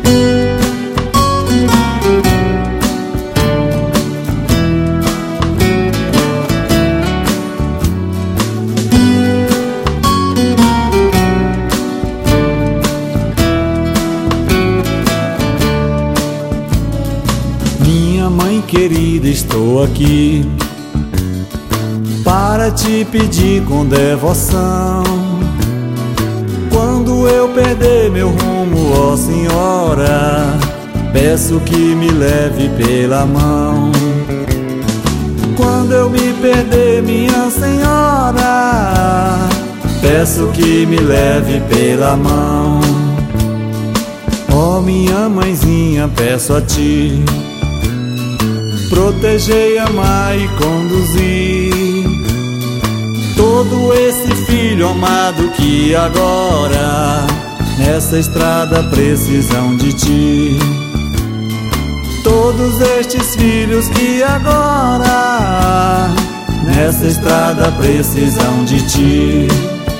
Minha mãe querida, estou aqui para te pedir com devoção. Quando eu perder meu rumo, ó Senhora, peço que me leve pela mão. Quando eu me perder, minha Senhora, peço que me leve pela mão. Ó minha mãezinha, peço a ti, proteger, amar e conduzir todo esse filho amado que agora nessa estrada precisam de ti. Todos estes filhos que agora nessa estrada precisam de ti.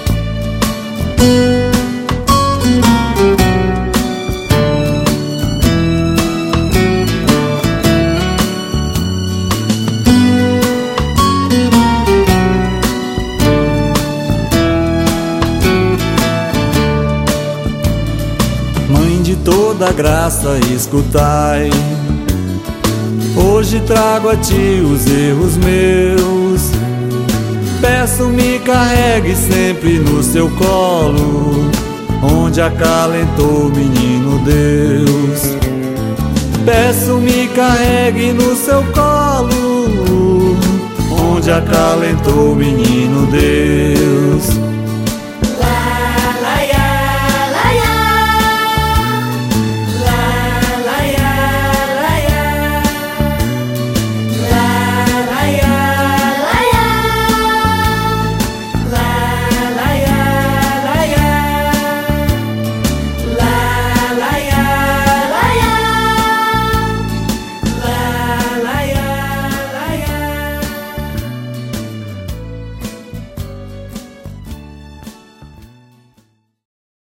Mãe de toda graça, escutai, hoje trago a ti os erros meus. Peço me carregue sempre no seu colo, onde acalentou o menino Deus. Peço me carregue no seu colo, onde acalentou o menino Deus.